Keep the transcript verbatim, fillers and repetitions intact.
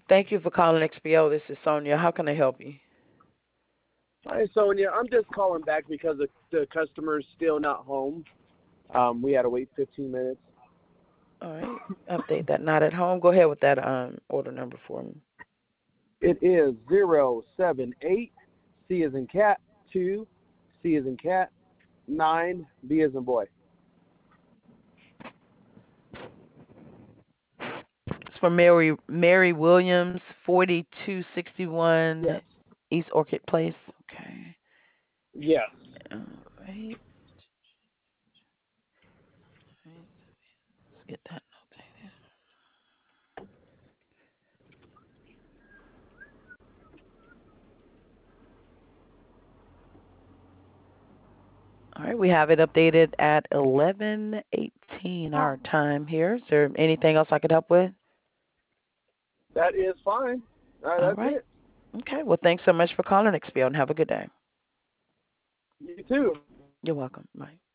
Thank you for calling X P O. This is Sonia. How can I help you? Hi, Sonia. I'm just calling back because the, the customer's still not home. Um, we had to wait fifteen minutes. All right. Update that. Not at home. Go ahead with that um order number for me. It is zero seven eight C as in cat, two, C as in cat, nine, B as in boy. It's for Mary Mary Williams, forty-two sixty-one Yes. East Orchid Place. Okay. Yes. All right. Let's get that notated. All right, we have it updated at eleven eighteen our time here. Is there anything else I could help with? That is fine. All right, All that's right. it. Okay. Well, thanks so much for calling X P O and have a good day. You too. You're welcome. Bye.